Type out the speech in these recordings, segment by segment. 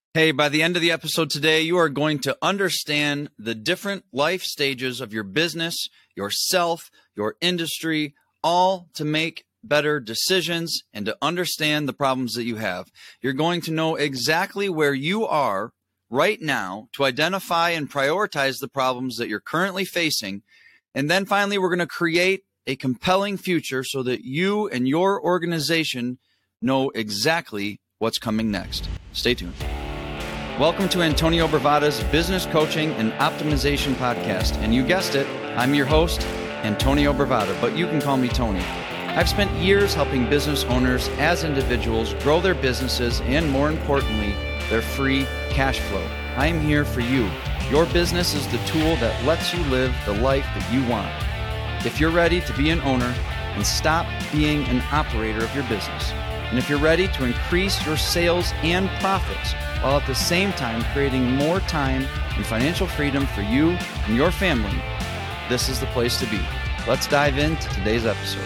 Hey, by the end of the episode today, you are going to understand the different life stages of your business, yourself, your industry, all to make better decisions and to understand the problems that you have. You're going to know exactly where you are right now to identify and prioritize the problems that you're currently facing. And then finally, we're going to create a compelling future so that you and your organization know exactly what's coming next. Stay tuned. Welcome to Antonio Bravada's Business Coaching and Optimization Podcast. And you guessed it, I'm your host, Antonio Bravada, but you can call me Tony. I've spent years helping business owners as individuals grow their businesses and, more importantly, their free cash flow. I am here for you. Your business is the tool that lets you live the life that you want. If you're ready to be an owner and stop being an operator of your business, and if you're ready to increase your sales and profits, while at the same time creating more time and financial freedom for you and your family, this is the place to be. Let's dive into today's episode.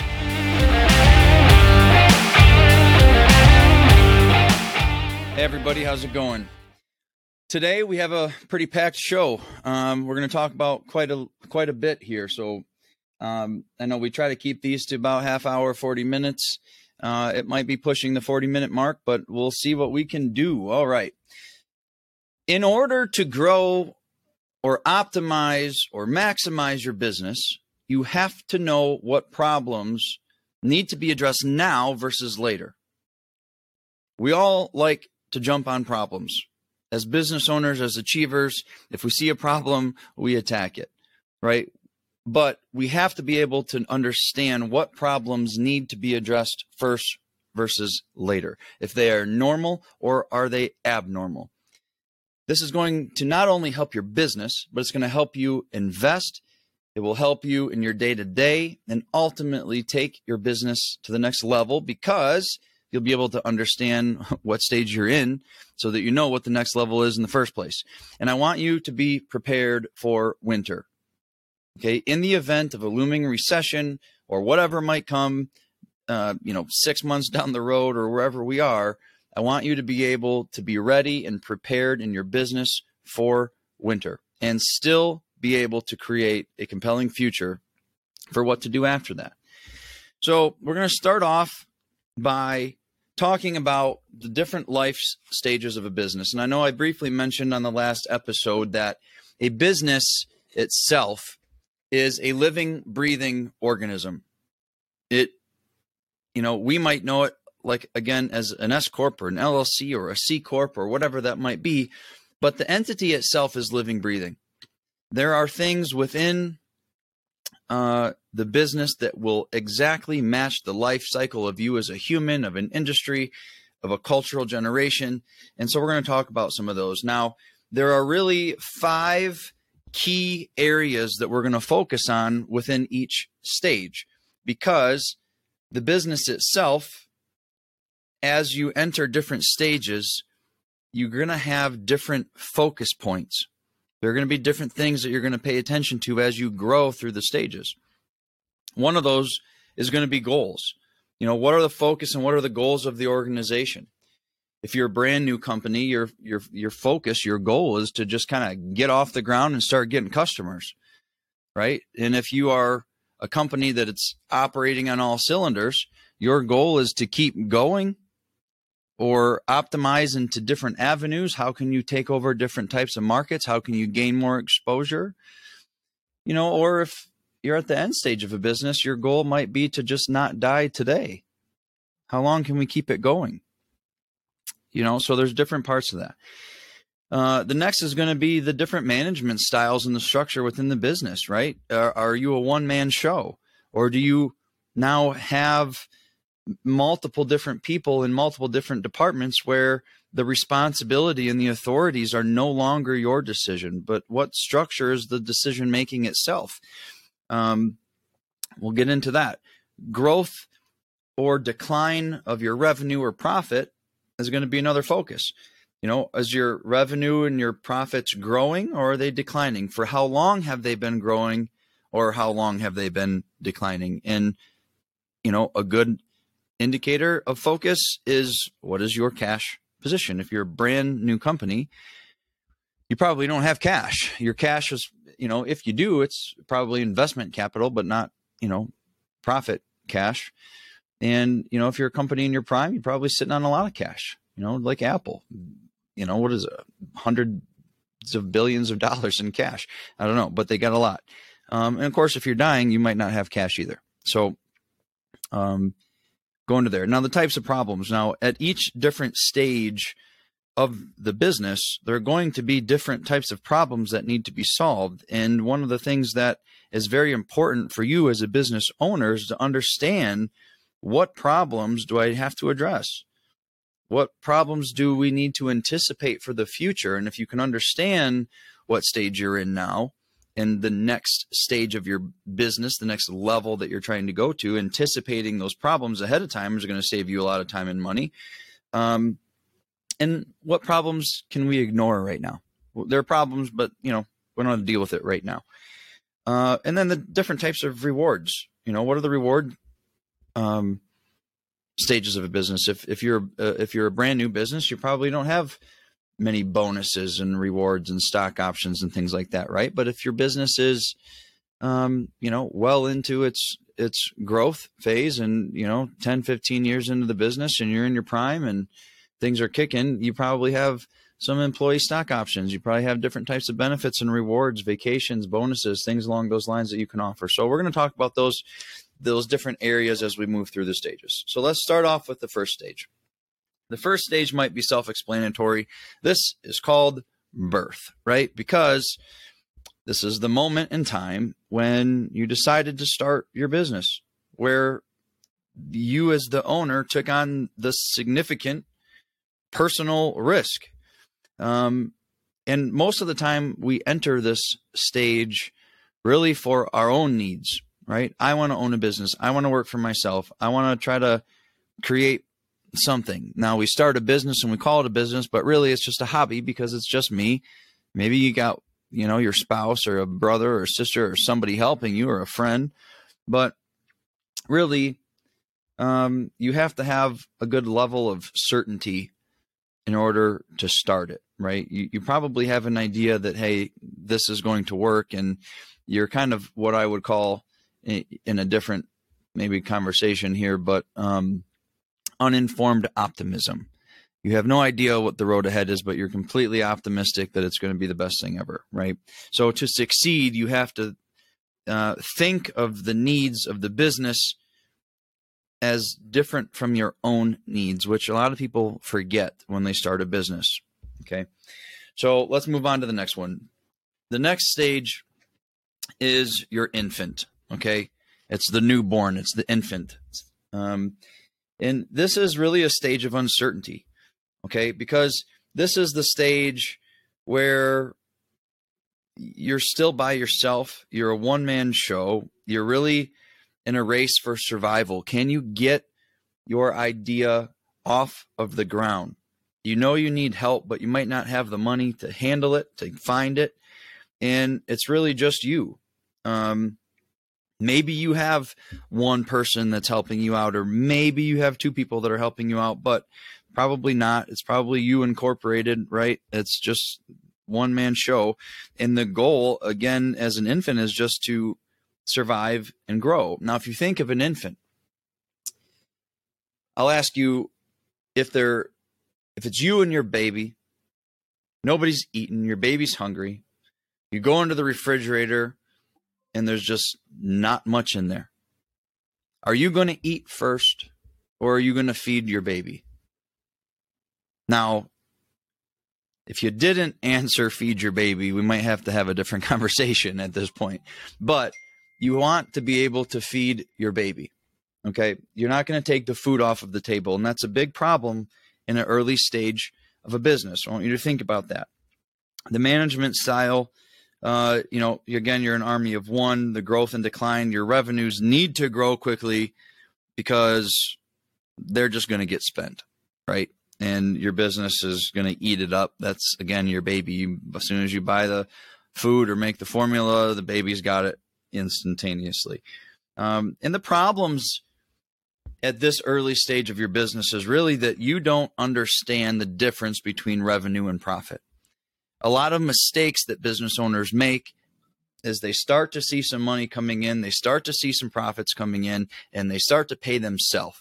Hey everybody, how's it going? Today we have a pretty packed show. We're going to talk about quite a bit here. So I know we try to keep these to about half hour, 40 minutes. It might be pushing the 40-minute mark, but we'll see what we can do. All right. In order to grow or optimize or maximize your business, you have to know what problems need to be addressed now versus later. We all like to jump on problems. As business owners, as achievers, if we see a problem, we attack it, right? But we have to be able to understand what problems need to be addressed first versus later, if they are normal or are they abnormal. This is going to not only help your business, but it's going to help you invest. It will help you in your day-to-day and ultimately take your business to the next level because you'll be able to understand what stage you're in so that you know what the next level is in the first place. And I want you to be prepared for winter. Okay, in the event of a looming recession or whatever might come, 6 months down the road or wherever we are, I want you to be able to be ready and prepared in your business for winter and still be able to create a compelling future for what to do after that. So we're going to start off by talking about the different life stages of a business. And I know I briefly mentioned on the last episode that a business itself is a living, breathing organism. We might know it like, again, as an S Corp or an LLC or a C Corp or whatever that might be, but the entity itself is living, breathing. There are things within the business that will exactly match the life cycle of you as a human, of an industry, of a cultural generation. And so we're going to talk about some of those. Now, there are really 5 key areas that we're going to focus on within each stage, because the business itself, as you enter different stages, you're going to have different focus points. There are going to be different things that you're going to pay attention to as you grow through the stages. One of those is going to be goals. What are the focus and what are the goals of the organization? If you're a brand new company, your focus, your goal is to just kind of get off the ground and start getting customers, right? And if you are a company that it's operating on all cylinders, your goal is to keep going or optimize into different avenues. How can you take over different types of markets? How can you gain more exposure? Or if you're at the end stage of a business, your goal might be to just not die today. How long can we keep it going? So there's different parts of that. The next is going to be the different management styles and the structure within the business, right? Are you a one-man show, or do you now have multiple different people in multiple different departments where the responsibility and the authorities are no longer your decision, but what structures the decision-making itself? We'll get into that. Growth or decline of your revenue or profit is going to be another focus. Is your revenue and your profits growing, or are they declining? For how long have they been growing, or how long have they been declining? And, a good indicator of focus is, what is your cash position. If you're a brand new company, you probably don't have cash. Your cash is, if you do, it's probably investment capital, but not, profit cash. And, if you're a company in your prime, you're probably sitting on a lot of cash, like Apple, what is it? Hundreds of billions of dollars in cash. I don't know, but they got a lot. And of course, if you're dying, you might not have cash either. So, going to there. Now, the types of problems. Now, at each different stage of the business, there are going to be different types of problems that need to be solved. And one of the things that is very important for you as a business owner is to understand, what problems do I have to address? What problems do we need to anticipate for the future? And if you can understand what stage you're in now and the next stage of your business, the next level that you're trying to go to, anticipating those problems ahead of time is going to save you a lot of time and money. And what problems can we ignore right now? Well, there are problems, but we don't have to deal with it right now. And then the different types of rewards. What are the reward stages of a business? If you're a brand new business, you probably don't have many bonuses and rewards and stock options and things like that, right? But if your business is, well into its growth phase and, 10, 15 years into the business and you're in your prime and things are kicking, you probably have some employee stock options. You probably have different types of benefits and rewards, vacations, bonuses, things along those lines that you can offer. So we're going to talk about those different areas as we move through the stages. So let's start off with the first stage. The first stage might be self-explanatory. This is called birth, right? Because this is the moment in time when you decided to start your business, where you as the owner took on the significant personal risk. And most of the time we enter this stage really for our own needs, right? I want to own a business. I want to work for myself. I want to try to create something. Now we start a business and we call it a business, but really it's just a hobby because it's just me. Maybe you got, your spouse or a brother or sister or somebody helping you or a friend, but really, you have to have a good level of certainty in order to start it, right? You probably have an idea that, hey, this is going to work, and you're kind of what I would call, in a different maybe conversation here, but uninformed optimism. You have no idea what the road ahead is, but you're completely optimistic that it's going to be the best thing ever, right? So to succeed, you have to think of the needs of the business as different from your own needs, which a lot of people forget when they start a business. Okay. So let's move on to the next one. The next stage is your infant. Okay. It's the newborn. It's the infant. And this is really a stage of uncertainty. Okay. Because this is the stage where you're still by yourself. You're a one-man show. You're really in a race for survival. Can you get your idea off of the ground? You need help, but you might not have the money to handle it, to find it. And it's really just you. Maybe you have one person that's helping you out, or maybe you have two people that are helping you out, but probably not. It's probably you incorporated, right? It's just one-man show. And the goal, again, as an infant, is just to survive and grow. Now, if you think of an infant, I'll ask you, if it's you and your baby, nobody's eating, your baby's hungry, you go into the refrigerator and there's just not much in there. Are you going to eat first, or are you going to feed your baby? Now, if you didn't answer feed your baby, we might have to have a different conversation at this point. But you want to be able to feed your baby. Okay. You're not going to take the food off of the table. And that's a big problem in an early stage of a business. I want you to think about that. The management style, again, you're an army of one, the growth and decline, your revenues need to grow quickly because they're just going to get spent, right? And your business is going to eat it up. That's, again, your baby. As soon as you buy the food or make the formula, the baby's got it instantaneously. And the problems at this early stage of your business is really that you don't understand the difference between revenue and profit. A lot of mistakes that business owners make is they start to see some money coming in, they start to see some profits coming in, and they start to pay themselves.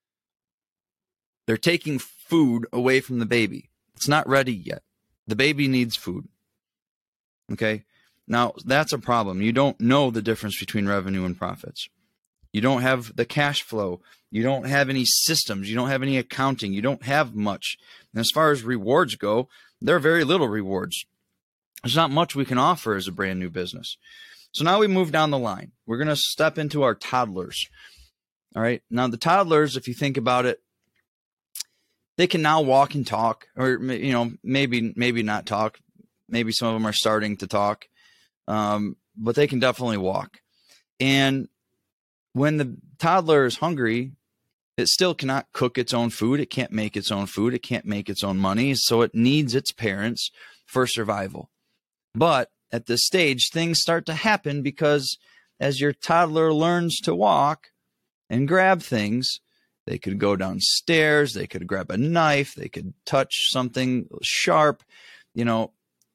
They're taking food away from the baby. It's not ready yet. The baby needs food. Okay? Now, that's a problem. You don't know the difference between revenue and profits. You don't have the cash flow. You don't have any systems. You don't have any accounting. You don't have much. And as far as rewards go, there are very little rewards. There's not much we can offer as a brand new business. So now we move down the line. We're going to step into our toddlers. All right. Now the toddlers, if you think about it, they can now walk and talk, or, you know, maybe not talk. Maybe some of them are starting to talk, but they can definitely walk. And when the toddler is hungry, it still cannot cook its own food. It can't make its own food. It can't make its own money. So it needs its parents for survival. But at this stage, things start to happen because as your toddler learns to walk and grab things, they could go downstairs, they could grab a knife, they could touch something sharp, you know,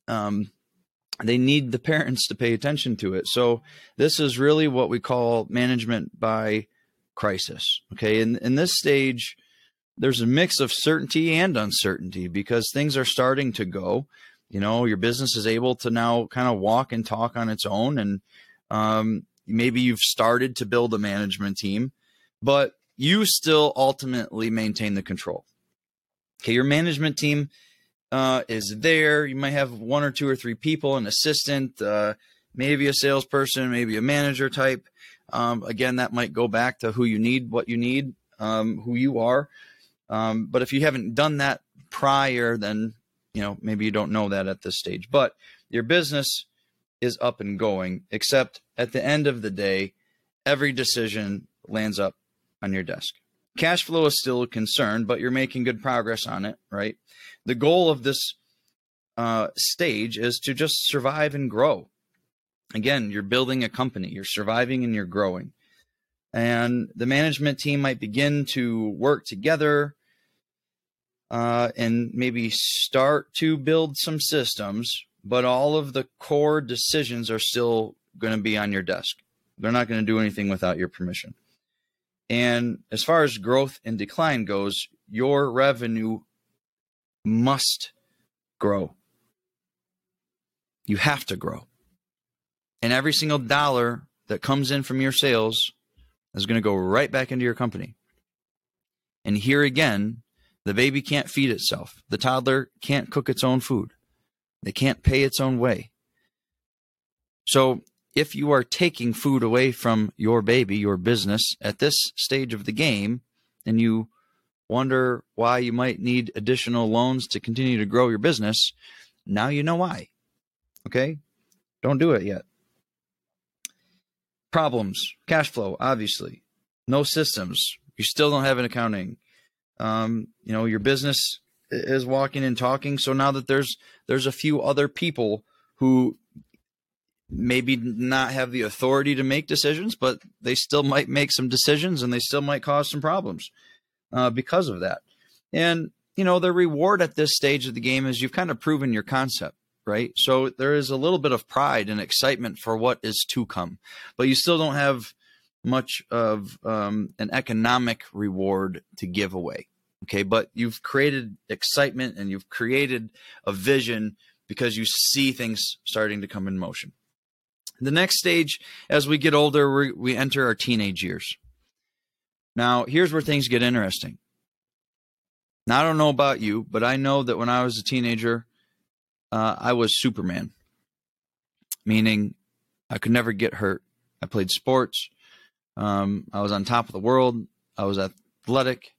they need the parents to pay attention to it. So this is really what we call management by crisis. Okay. In this stage, there's a mix of certainty and uncertainty because things are starting to go. You know, your business is able to now kind of walk and talk on its own. And maybe you've started to build a management team, but you still ultimately maintain the control. Okay, your management team is there. You might have 1 or 2 or 3 people, an assistant, maybe a salesperson, maybe a manager type. Again, that might go back to who you need, what you need, who you are. But if you haven't done that prior, then, you know, maybe you don't know that at this stage. But your business is up and going, except at the end of the day, every decision lands up on your desk. Cash flow is still a concern, but you're making good progress on it, right? The goal of this stage is to just survive and grow. Again, you're building a company, you're surviving and you're growing. And the management team might begin to work together and maybe start to build some systems, but all of the core decisions are still going to be on your desk. They're not going to do anything without your permission. And as far as growth and decline goes, your revenue must grow. You have to grow. And every single dollar that comes in from your sales is going to go right back into your company. And here again, the baby can't feed itself. The toddler can't cook its own food. They can't pay its own way. So if you are taking food away from your baby, your business, at this stage of the game, and you wonder why you might need additional loans to continue to grow your business, now you know why. Okay? Don't do it yet. Problems, cash flow, obviously. No systems. You still don't have an accounting. You know, your business is walking and talking. So now that there's a few other people who maybe not have the authority to make decisions, but they still might make some decisions and they still might cause some problems because of that. And, you know, the reward at this stage of the game is you've kind of proven your concept, right? So there is a little bit of pride and excitement for what is to come, but you still don't have much of an economic reward to give away. Okay. But you've created excitement and you've created a vision because you see things starting to come in motion. The next stage, as we get older, we enter our teenage years. Now, here's where things get interesting. Now, I don't know about you, but I know that when I was a teenager, I was Superman, meaning I could never get hurt. I played sports. I was on top of the world. I was athletic.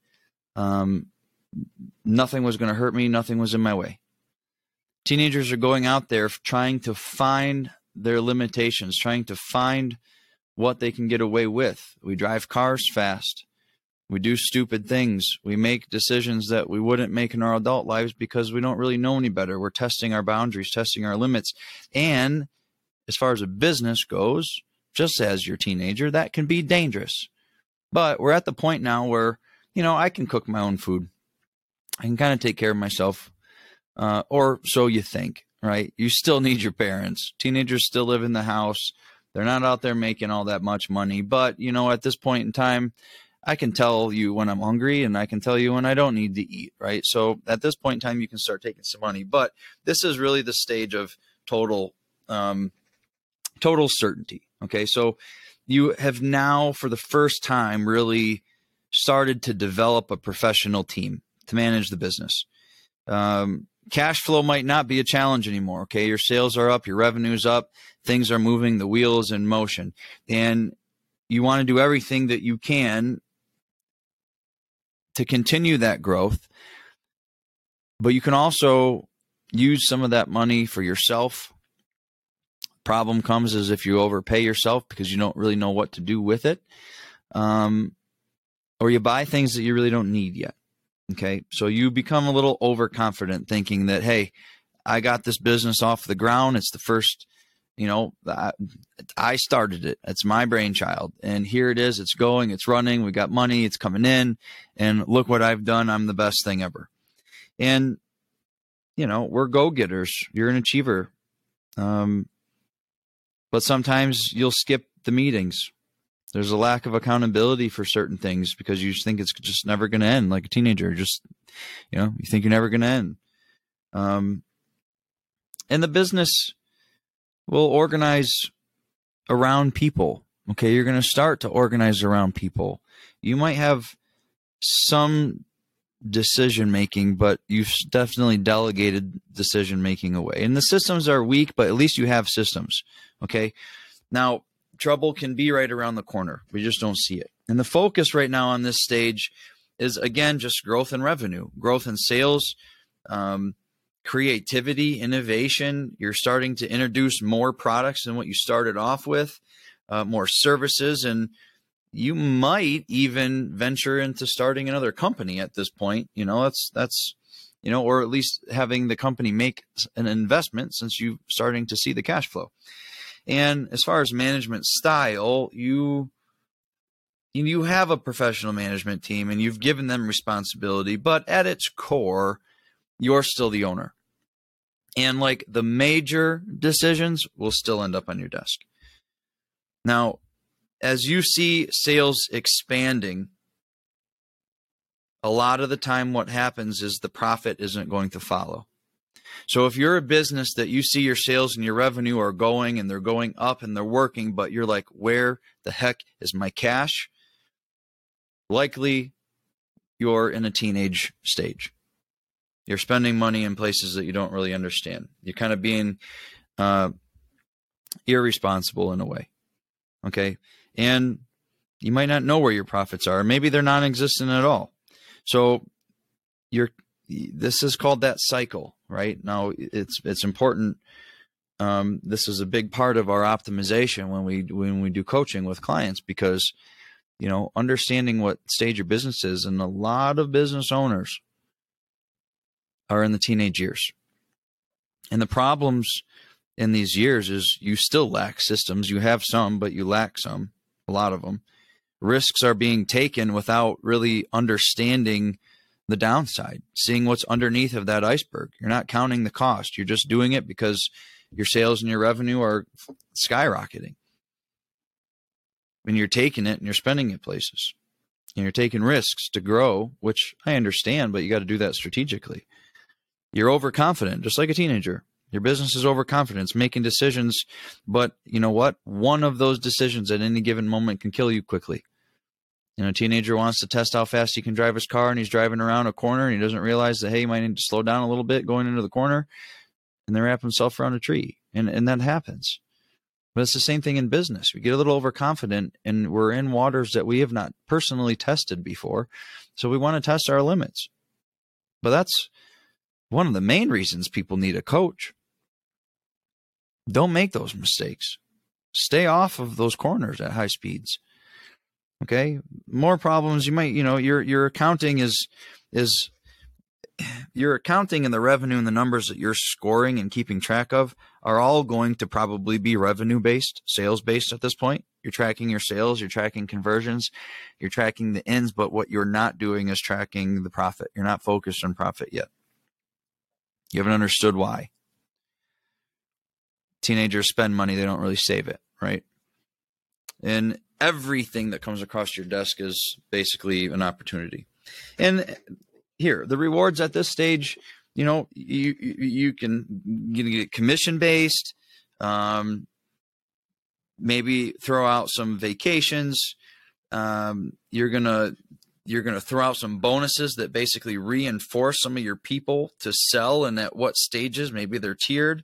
Nothing was going to hurt me. Nothing was in my way. Teenagers are going out there trying to find their limitations, trying to find what they can get away with. We drive cars fast. We do stupid things. We make decisions that we wouldn't make in our adult lives because we don't really know any better. We're testing our boundaries, testing our limits. And as far as a business goes, just as your teenager, that can be dangerous. But we're at the point now where, I can cook my own food. I can kind of take care of myself, or so you think, right? You still need your parents. Teenagers still live in the house. They're not out there making all that much money. But, at this point in time, I can tell you when I'm hungry and I can tell you when I don't need to eat, right? So at this point in time, you can start taking some money. But this is really the stage of total certainty, okay? So you have now, for the first time, really started to develop a professional team to manage the business. Cash flow might not be a challenge anymore, okay? Your sales are up, your revenue's up, things are moving, the wheel is in motion. And you want to do everything that you can to continue that growth, but you can also use some of that money for yourself. Problem comes is if you overpay yourself because you don't really know what to do with it, or you buy things that you really don't need yet. Okay, so you become a little overconfident thinking that, hey, I got this business off the ground. It's the first, I started it. It's my brainchild. And here it is. It's going, it's running. We got money. It's coming in. And look what I've done. I'm the best thing ever. And, we're go-getters. You're an achiever. But sometimes you'll skip the meetings. There's a lack of accountability for certain things because you just think it's just never going to end. Like a teenager, just, you think you're never going to end. And the business will organize around people. Okay. You're going to start to organize around people. You might have some decision-making, but you've definitely delegated decision-making away. And the systems are weak, but at least you have systems. Okay. Now, trouble can be right around the corner. We just don't see it. And the focus right now on this stage is, again, just growth in revenue, growth in sales, creativity, innovation. You're starting to introduce more products than what you started off with, more services, and you might even venture into starting another company at this point. That's or at least having the company make an investment since you're starting to see the cash flow. And as far as management style, you have a professional management team and you've given them responsibility, but at its core, you're still the owner. And like the major decisions will still end up on your desk. Now, as you see sales expanding, a lot of the time what happens is the profit isn't going to follow. So if you're a business that you see your sales and your revenue are going and they're going up and they're working, but you're like, where the heck is my cash? Likely you're in a teenage stage. You're spending money in places that you don't really understand. You're kind of being irresponsible in a way. Okay. And you might not know where your profits are. Maybe they're non-existent at all. So this is called that cycle, right? Now it's important. This is a big part of our optimization when we do coaching with clients, because, understanding what stage your business is, and a lot of business owners are in the teenage years. And the problems in these years is you still lack systems. You have some, but you lack some, a lot of them. Risks are being taken without really understanding the downside, seeing what's underneath of that iceberg. You're not counting the cost. You're just doing it because your sales and your revenue are skyrocketing. And you're taking it and you're spending it places. And you're taking risks to grow, which I understand, but you got to do that strategically. You're overconfident, just like a teenager. Your business is overconfident, making decisions, but you know what? One of those decisions at any given moment can kill you quickly. A teenager wants to test how fast he can drive his car, and he's driving around a corner, and he doesn't realize that, hey, he might need to slow down a little bit going into the corner, and then wrap himself around a tree. And that happens. But it's the same thing in business. We get a little overconfident, and we're in waters that we have not personally tested before, so we want to test our limits. But that's one of the main reasons people need a coach. Don't make those mistakes. Stay off of those corners at high speeds. Okay. More problems. You might, your accounting is your accounting and the revenue and the numbers that you're scoring and keeping track of are all going to probably be revenue based, sales based at this point. You're tracking your sales, you're tracking conversions, you're tracking the ins, but what you're not doing is tracking the profit. You're not focused on profit yet. You haven't understood why. Teenagers spend money, they don't really save it, right? And everything that comes across your desk is basically an opportunity. And here, the rewards at this stage, you can get commission based, maybe throw out some vacations. You're gonna throw out some bonuses that basically reinforce some of your people to sell and at what stages. Maybe they're tiered,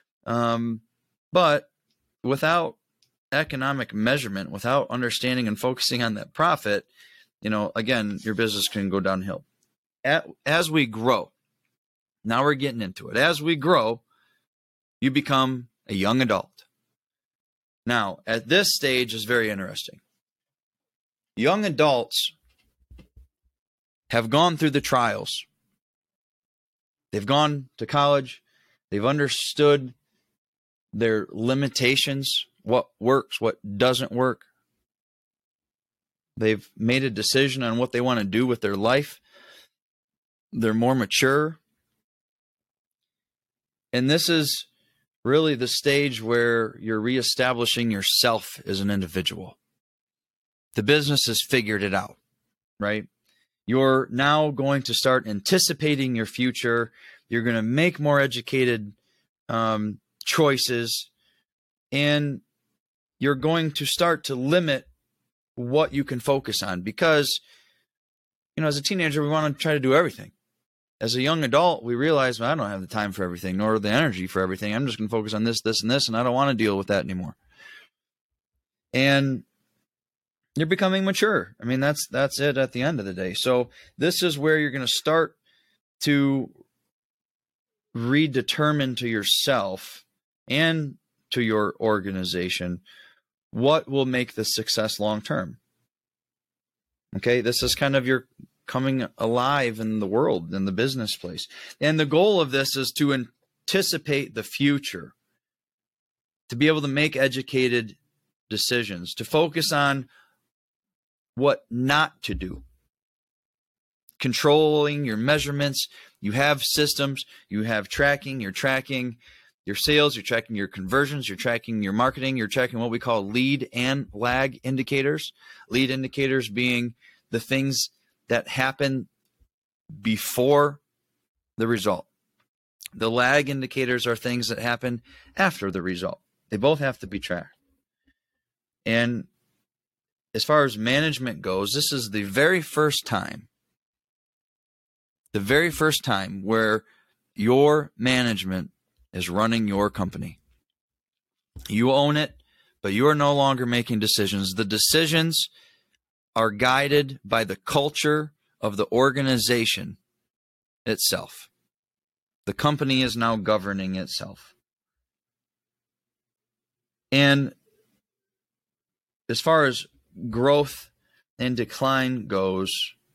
but without economic measurement, without understanding and focusing on that profit, again, your business can go downhill. As we grow, now we're getting into it. As we grow, you become a young adult. Now, at this stage is very interesting. Young adults have gone through the trials. They've gone to college. They've understood their limitations, what works, what doesn't work. They've made a decision on what they want to do with their life. They're more mature. And this is really the stage where you're reestablishing yourself as an individual. The business has figured it out, right? You're now going to start anticipating your future. You're going to make more educated choices, and you're going to start to limit what you can focus on because, as a teenager, we want to try to do everything. As a young adult, we realize, I don't have the time for everything, nor the energy for everything. I'm just going to focus on this, this, and this, and I don't want to deal with that anymore. And you're becoming mature. I mean, that's it at the end of the day. So this is where you're going to start to redetermine to yourself and to your organization what will make the success long term. Okay, this is kind of your coming alive in the world, in the business place. And the goal of this is to anticipate the future, to be able to make educated decisions, to focus on what not to do. Controlling your measurements. You have systems, you have tracking, you're tracking your sales, you're tracking your conversions, you're tracking your marketing, you're tracking what we call lead and lag indicators. Lead indicators being the things that happen before the result. The lag indicators are things that happen after the result. They both have to be tracked. And as far as management goes, this is the very first time where your management is running your company. You own it, but you are no longer making decisions. The decisions are guided by the culture of the organization itself. The company is now governing itself. And as far as growth and decline goes,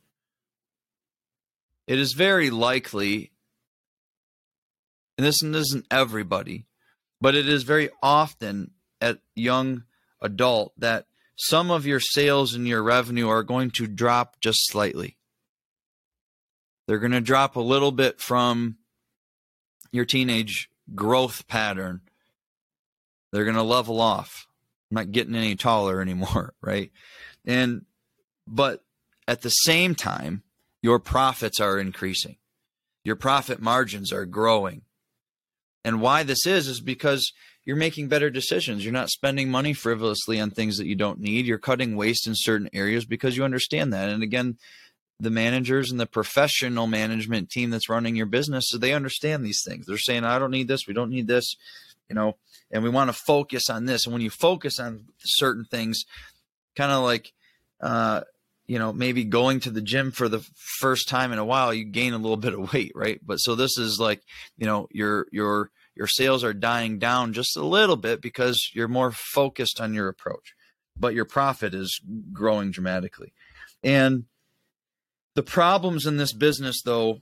it is very likely, and this isn't everybody, but it is very often at young adult that some of your sales and your revenue are going to drop just slightly. They're going to drop a little bit from your teenage growth pattern. They're going to level off. I'm not getting any taller anymore, right? But at the same time, your profits are increasing. Your profit margins are growing. And why this is because you're making better decisions. You're not spending money frivolously on things that you don't need. You're cutting waste in certain areas because you understand that. And again, the managers and the professional management team that's running your business, so they understand these things. They're saying, I don't need this. We don't need this, and we want to focus on this. And when you focus on certain things, kind of like, maybe going to the gym for the first time in a while, you gain a little bit of weight, right? But so this is like, your sales are dying down just a little bit because you're more focused on your approach, but your profit is growing dramatically. And the problems in this business, though,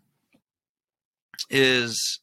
is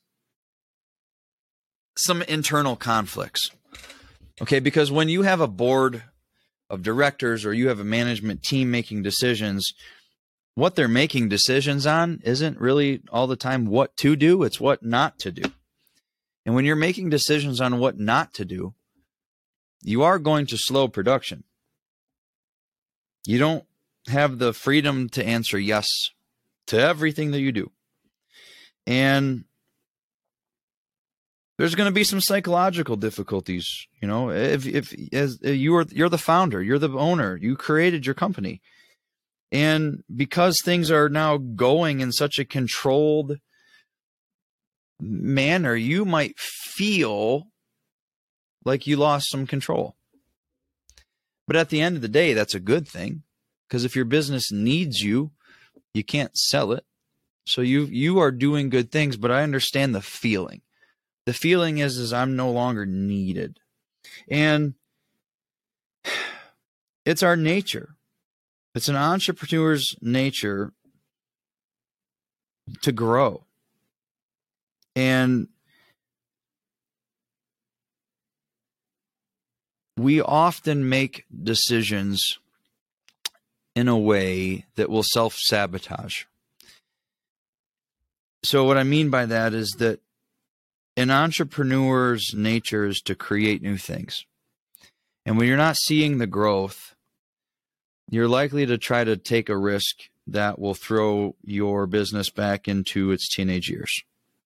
some internal conflicts. Okay, because when you have a board of directors, or you have a management team making decisions, what they're making decisions on isn't really all the time what to do, it's what not to do. And when you're making decisions on what not to do, you are going to slow production. You don't have the freedom to answer yes to everything that you do. And there's going to be some psychological difficulties, you know, if as you're the founder, you're the owner, you created your company. And because things are now going in such a controlled manner, you might feel like you lost some control. But at the end of the day, that's a good thing, because if your business needs you, you can't sell it. So you are doing good things, but I understand the feeling. The feeling is I'm no longer needed. And it's our nature. It's an entrepreneur's nature to grow. And we often make decisions in a way that will self-sabotage. So what I mean by that is that an entrepreneur's nature is to create new things. And when you're not seeing the growth, you're likely to try to take a risk that will throw your business back into its teenage years.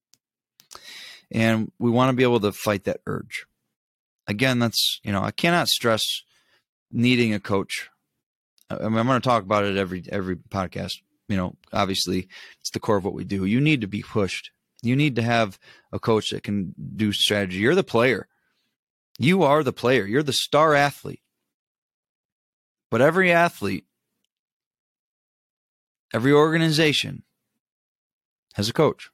And we want to be able to fight that urge. Again, that's, I cannot stress needing a coach. I'm going to talk about it every podcast. Obviously it's the core of what we do. You need to be pushed. You need to have a coach that can do strategy. You're the player. You are the player. You're the star athlete. But every athlete, every organization has a coach.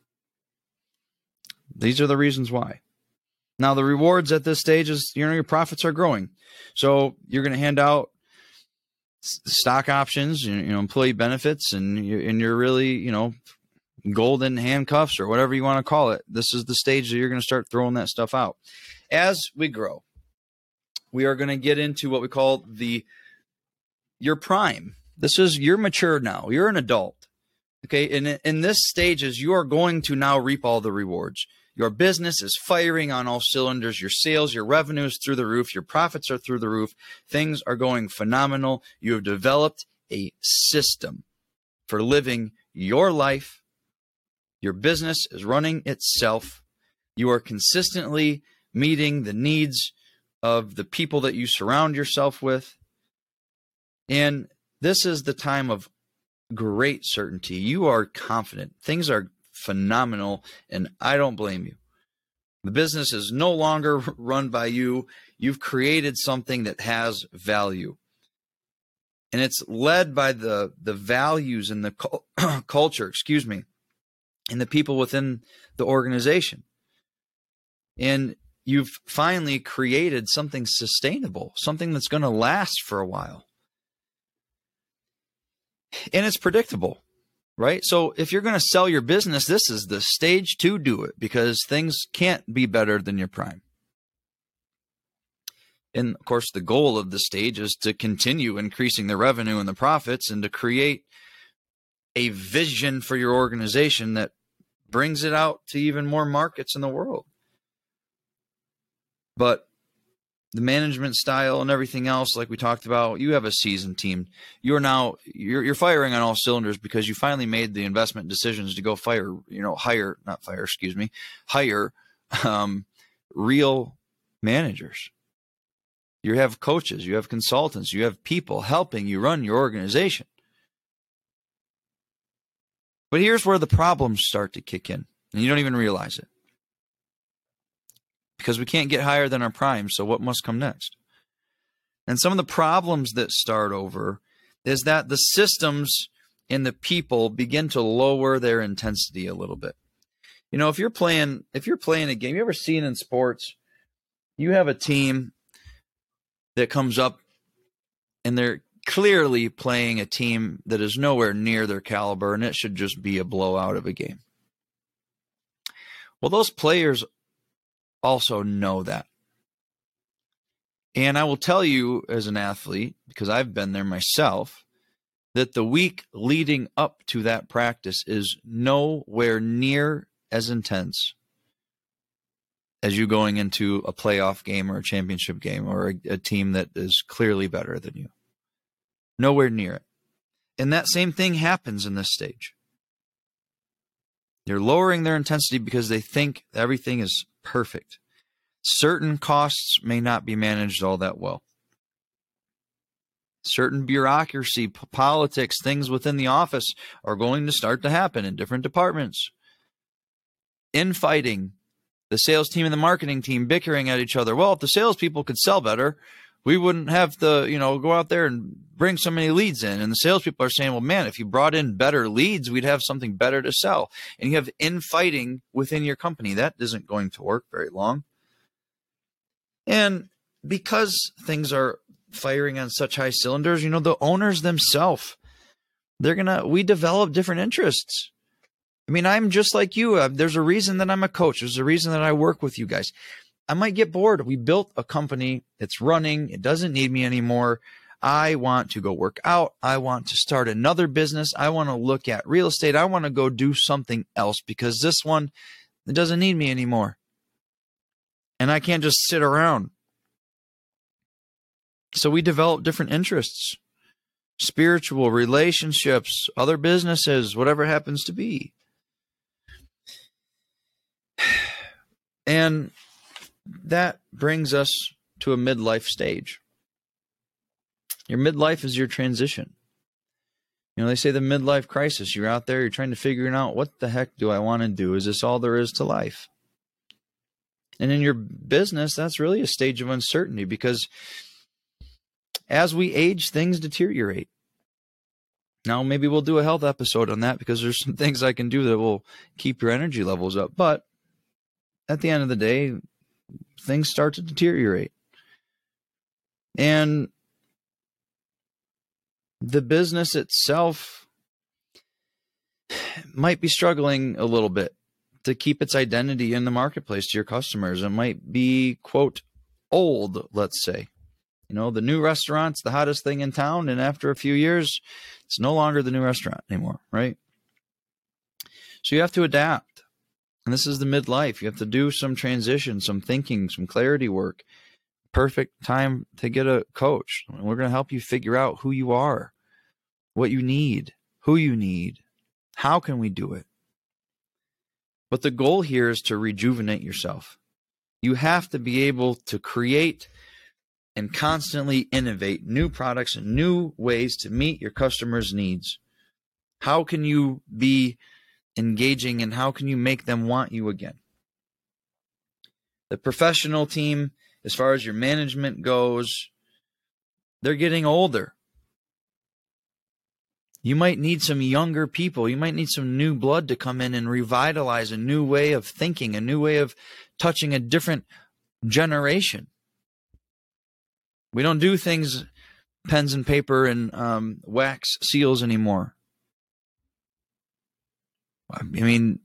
These are the reasons why. Now, the rewards at this stage is, your profits are growing. So you're going to hand out stock options, employee benefits, and you're really, golden handcuffs or whatever you want to call it. This is the stage that you're going to start throwing that stuff out. As we grow, we are going to get into what we call your prime. This is, you're mature now. You're an adult. Okay. And in this stages, you are going to now reap all the rewards. Your business is firing on all cylinders. Your sales, your revenue is through the roof. Your profits are through the roof. Things are going phenomenal. You have developed a system for living your life. Your business is running itself. You are consistently meeting the needs of the people that you surround yourself with. And this is the time of great certainty. You are confident. Things are phenomenal, and I don't blame you. The business is no longer run by you. You've created something that has value. And it's led by the values and the culture, and the people within the organization. And you've finally created something sustainable, something that's going to last for a while. And it's predictable, right? So if you're going to sell your business, this is the stage to do it, because things can't be better than your prime. And of course, the goal of the stage is to continue increasing the revenue and the profits, and to create a vision for your organization that brings it out to even more markets in the world. But the management style and everything else, like we talked about, you have a seasoned team. You're firing on all cylinders because you finally made the investment decisions to go hire real managers. You have coaches, you have consultants, you have people helping you run your organization. But here's where the problems start to kick in, and you don't even realize it. Because we can't get higher than our prime, so what must come next? And some of the problems that start over is that the systems and the people begin to lower their intensity a little bit. If you're playing a game, you ever seen in sports, you have a team that comes up and they're clearly playing a team that is nowhere near their caliber, and it should just be a blowout of a game. Well, those players also know that. And I will tell you as an athlete, because I've been there myself, that the week leading up to that practice is nowhere near as intense as you going into a playoff game or a championship game or a team that is clearly better than you. Nowhere near it. And that same thing happens in this stage. They're lowering their intensity because they think everything is perfect. Certain costs may not be managed all that well. Certain bureaucracy, politics, things within the office are going to start to happen in different departments. Infighting, the sales team and the marketing team bickering at each other. Well, if the salespeople could sell better, we wouldn't have to, go out there and bring so many leads in. And the salespeople are saying, well, man, if you brought in better leads, we'd have something better to sell. And you have infighting within your company. That isn't going to work very long. And because things are firing on such high cylinders, the owners themselves, we develop different interests. I mean, I'm just like you. There's a reason that I'm a coach. There's a reason that I work with you guys. I might get bored. We built a company. It's running. It doesn't need me anymore. I want to go work out. I want to start another business. I want to look at real estate. I want to go do something else because this one, it doesn't need me anymore. And I can't just sit around. So we develop different interests, spiritual, relationships, other businesses, whatever it happens to be. And that brings us to a midlife stage. Your midlife is your transition. They say the midlife crisis. You're out there, you're trying to figure out, what the heck do I want to do? Is this all there is to life? And in your business, that's really a stage of uncertainty because as we age, things deteriorate. Now, maybe we'll do a health episode on that because there's some things I can do that will keep your energy levels up. But at the end of the day, things start to deteriorate. And the business itself might be struggling a little bit to keep its identity in the marketplace to your customers. It might be, quote, old, let's say. The new restaurant's the hottest thing in town, and after a few years, it's no longer the new restaurant anymore, right? So you have to adapt. And this is the midlife. You have to do some transition, some thinking, some clarity work. Perfect time to get a coach. We're going to help you figure out who you are, what you need, who you need, how can we do it. But the goal here is to rejuvenate yourself. You have to be able to create and constantly innovate new products and new ways to meet your customers' needs. How can you be engaging and how can you make them want you again? The professional team, as far as your management goes, they're getting older. You might need some younger people. You might need some new blood to come in and revitalize a new way of thinking, a new way of touching a different generation. We don't do things, pens and paper and wax seals anymore. I mean,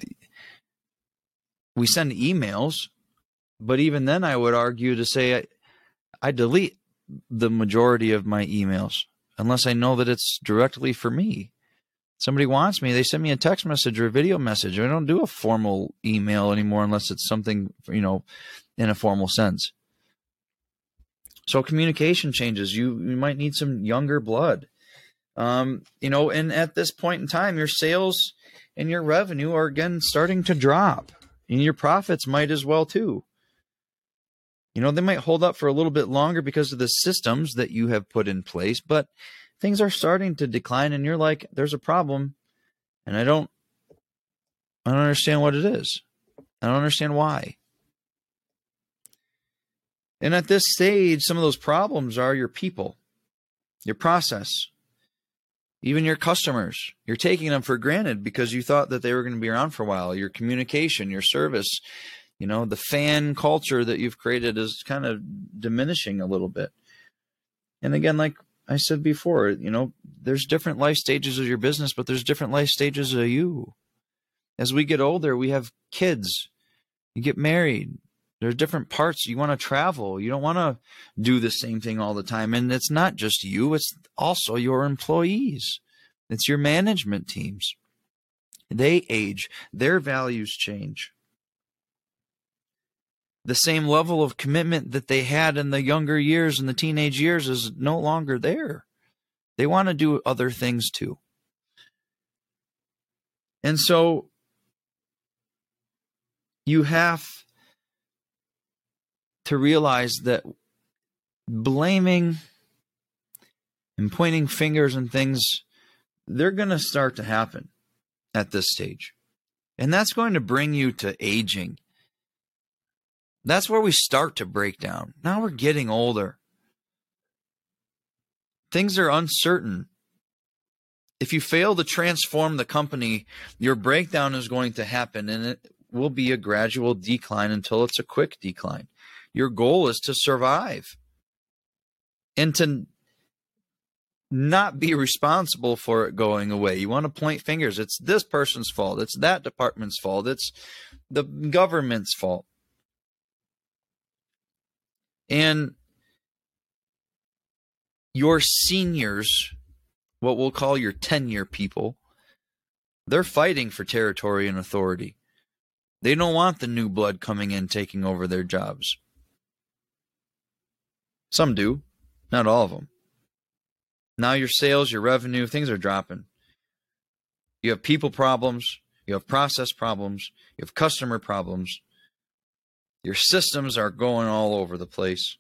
we send emails, but even then I would argue to say I delete the majority of my emails unless I know that it's directly for me. Somebody wants me, they send me a text message or a video message. I don't do a formal email anymore unless it's something, in a formal sense. So communication changes. You might need some younger blood. And at this point in time, your sales and your revenue are again starting to drop. And your profits might as well too. They might hold up for a little bit longer because of the systems that you have put in place, but things are starting to decline and you're like, there's a problem. And I don't understand what it is. I don't understand why. And at this stage, some of those problems are your people, your process, even your customers. You're taking them for granted because you thought that they were going to be around for a while. Your communication, your service, the fan culture that you've created is kind of diminishing a little bit. And again, like I said before, there's different life stages of your business, but there's different life stages of you. As we get older, we have kids. You get married. There's different parts. You want to travel. You don't want to do the same thing all the time. And it's not just you, it's also your employees. It's your management teams. They age. Their values change. The same level of commitment that they had in the younger years and the teenage years is no longer there. They want to do other things too. And so you have to realize that blaming and pointing fingers and things, they're going to start to happen at this stage. And that's going to bring you to aging. That's where we start to break down. Now we're getting older. Things are uncertain. If you fail to transform the company, your breakdown is going to happen, and it will be a gradual decline until it's a quick decline. Your goal is to survive and to not be responsible for it going away. You want to point fingers. It's this person's fault. It's that department's fault. It's the government's fault. And your seniors, what we'll call your tenure people, they're fighting for territory and authority. They don't want the new blood coming in taking over their jobs. Some do, not all of them. Now your sales, your revenue, things are dropping. You have people problems, you have process problems, you have customer problems. Your systems are going all over the place.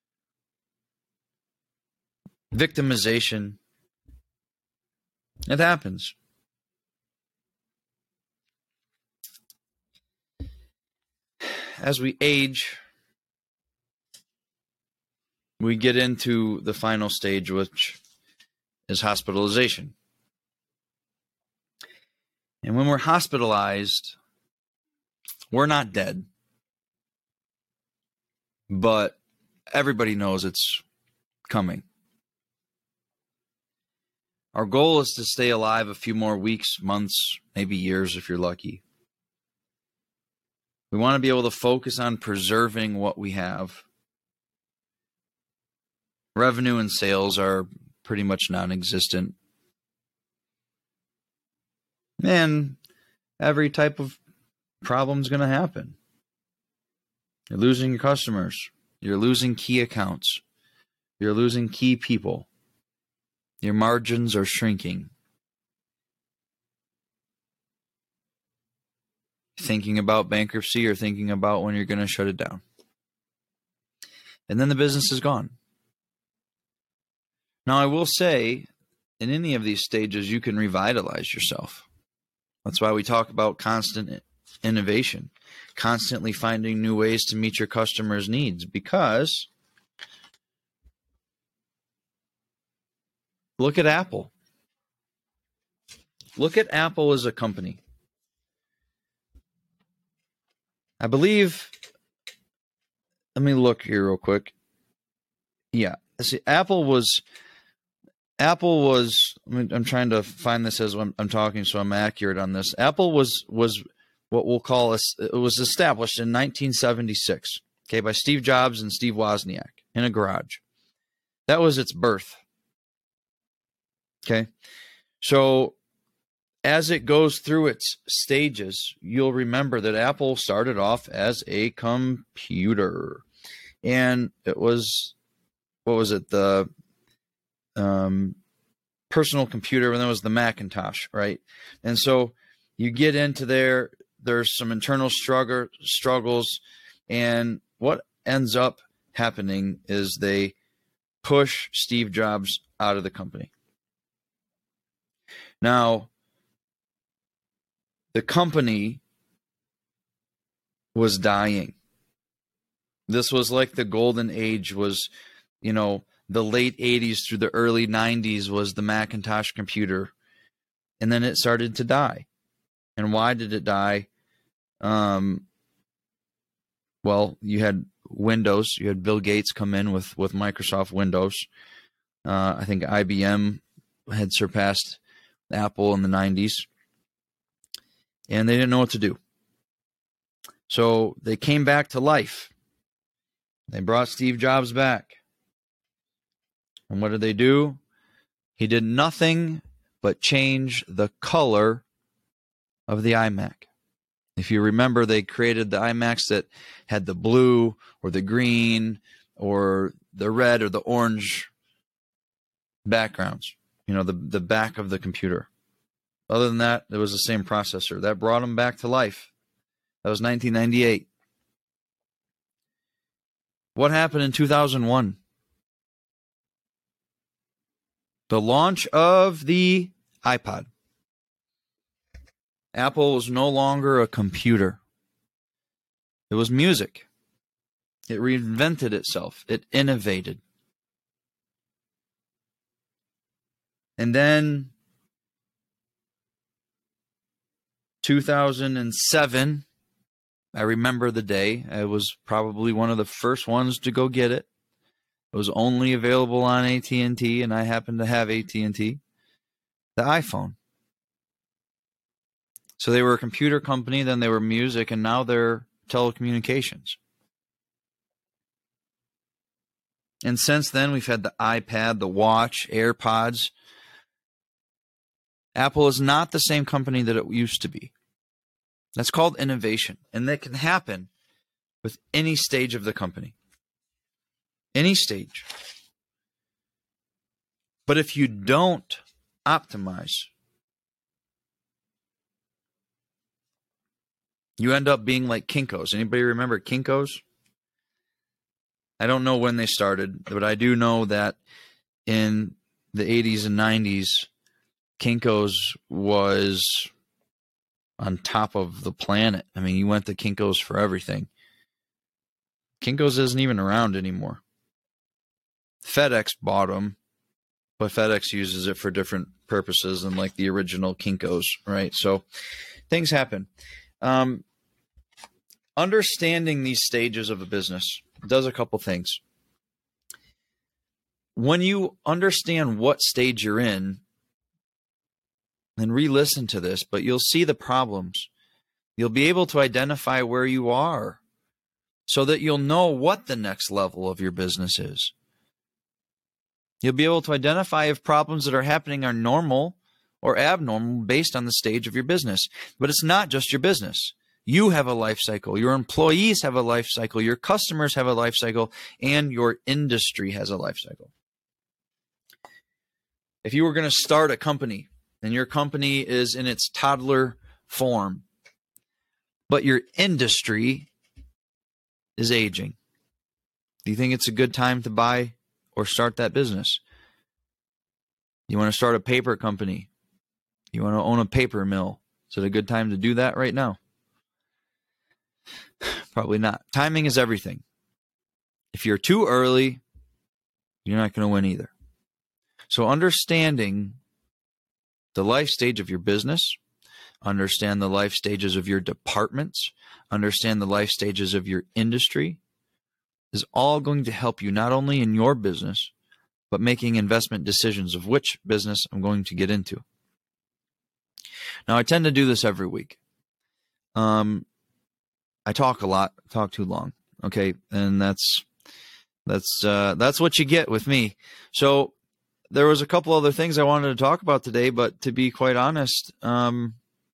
Victimization. It happens. As we age, we get into the final stage, which is hospitalization. And when we're hospitalized, we're not dead. But everybody knows it's coming. Our goal is to stay alive a few more weeks, months, maybe years if you're lucky. We want to be able to focus on preserving what we have. Revenue and sales are pretty much non-existent. And every type of problem is going to happen. You're losing your customers. You're losing key accounts. You're losing key people. Your margins are shrinking. Thinking about bankruptcy or thinking about when you're going to shut it down. And then the business is gone. Now, I will say, in any of these stages, you can revitalize yourself. That's why we talk about constant innovation, constantly finding new ways to meet your customers' needs, because look at Apple. Look at Apple as a company. I believe, let me look here real quick. Yeah, see, Apple was, I'm trying to find this as I'm talking so I'm accurate on this. Apple was what we'll call, it was established in 1976, okay, by Steve Jobs and Steve Wozniak in a garage. That was its birth. Okay, so as it goes through its stages, you'll remember that Apple started off as a computer. And it was, what was it? The personal computer, and then it was the Macintosh, right? And so you get into there's some internal struggles, and what ends up happening is they push Steve Jobs out of the company. Now, the company was dying. This was like the golden age was, the late 80s through the early 90s was the Macintosh computer. And then it started to die. And why did it die? Well, you had Windows. You had Bill Gates come in with Microsoft Windows. I think IBM had surpassed Apple in the 90s. And they didn't know what to do. So they came back to life. They brought Steve Jobs back. And what did they do? He did nothing but change the color of the iMac. If you remember, they created the iMacs that had the blue or the green or the red or the orange backgrounds, the back of the computer. Other than that, it was the same processor. That brought them back to life. That was 1998. What happened in 2001? The launch of the iPod. Apple was no longer a computer. It was music. It reinvented itself. It innovated. And then 2007, I remember the day. I was probably one of the first ones to go get it. It was only available on AT&T, and I happened to have AT&T. The iPhone. So they were a computer company, then they were music, and now they're telecommunications. And since then, we've had the iPad, the watch, AirPods. Apple is not the same company that it used to be. That's called innovation, and that can happen with any stage of the company. Any stage. But if you don't optimize, you end up being like Kinko's. Anybody remember Kinko's? I don't know when they started, but I do know that in the 80s and 90s, Kinko's was on top of the planet. I mean, you went to Kinko's for everything. Kinko's isn't even around anymore. FedEx bought them, but FedEx uses it for different purposes than like the original Kinko's, right? So things happen. Understanding these stages of a business does a couple things. When you understand what stage you're in, then re-listen to this, but you'll see the problems. You'll be able to identify where you are so that you'll know what the next level of your business is. You'll be able to identify if problems that are happening are normal or abnormal based on the stage of your business. But it's not just your business. You have a life cycle. Your employees have a life cycle. Your customers have a life cycle. And your industry has a life cycle. If you were going to start a company and your company is in its toddler form, but your industry is aging, do you think it's a good time to buy or start that business? You want to start a paper company? You want to own a paper mill? Is it a good time to do that right now? Probably not. Timing is everything. If you're too early, you're not going to win either. So understanding the life stage of your business, understand the life stages of your departments, understand the life stages of your industry is all going to help you not only in your business, but making investment decisions of which business I'm going to get into. Now, I tend to do this every week. I talk a lot, talk too long, okay? And that's what you get with me. So there was a couple other things I wanted to talk about today, but to be quite honest, we're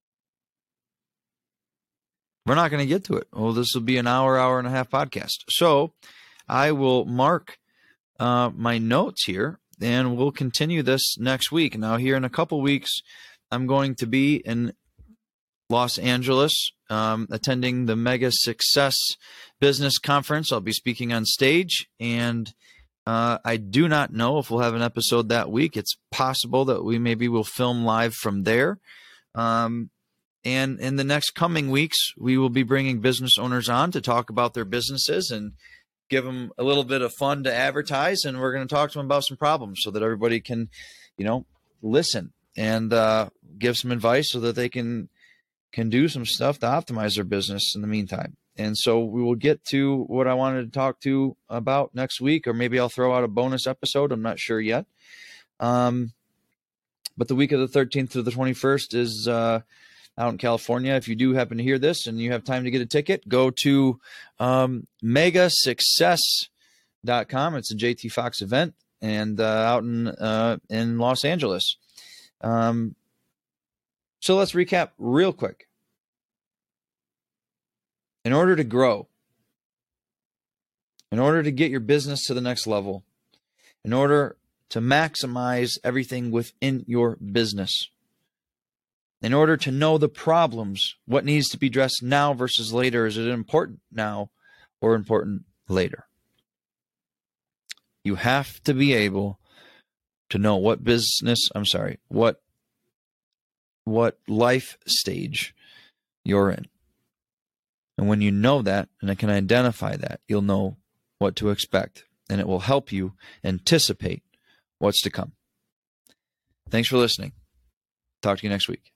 not going to get to it. Well, this will be an hour and a half podcast. So I will mark my notes here, and we'll continue this next week. Now, here in a couple weeks, I'm going to be in Los Angeles, attending the Mega Success Business Conference. I'll be speaking on stage, and I do not know if we'll have an episode that week. It's possible that we'll film live from there. And in the next coming weeks, we will be bringing business owners on to talk about their businesses and give them a little bit of fun to advertise. And we're going to talk to them about some problems so that everybody can, listen and give some advice so that they can do some stuff to optimize their business in the meantime. And so we will get to what I wanted to talk to about next week, or maybe I'll throw out a bonus episode. I'm not sure yet. But the week of the 13th to the 21st is, I out in California, if you do happen to hear this and you have time to get a ticket, go to megasuccess.com. It's a JT Fox event, and out in Los Angeles. So let's recap real quick. In order to grow, in order to get your business to the next level, in order to maximize everything within your business, in order to know the problems, what needs to be addressed now versus later, is it important now or important later? You have to be able to know what life stage you're in. And when you know that, and I can identify that, you'll know what to expect, and it will help you anticipate what's to come. Thanks for listening. Talk to you next week.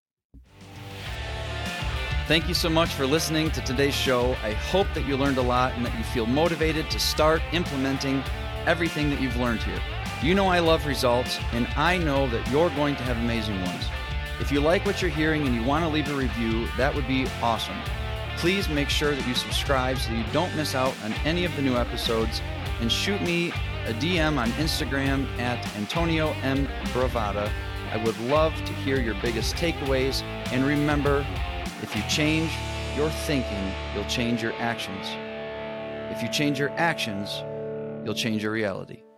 Thank you so much for listening to today's show. I hope that you learned a lot and that you feel motivated to start implementing everything that you've learned here. You know I love results, and I know that you're going to have amazing ones. If you like what you're hearing and you want to leave a review, that would be awesome. Please make sure that you subscribe so you don't miss out on any of the new episodes, and shoot me a DM on Instagram at Antonio M. Bravata. I would love to hear your biggest takeaways, and remember, if you change your thinking, you'll change your actions. If you change your actions, you'll change your reality.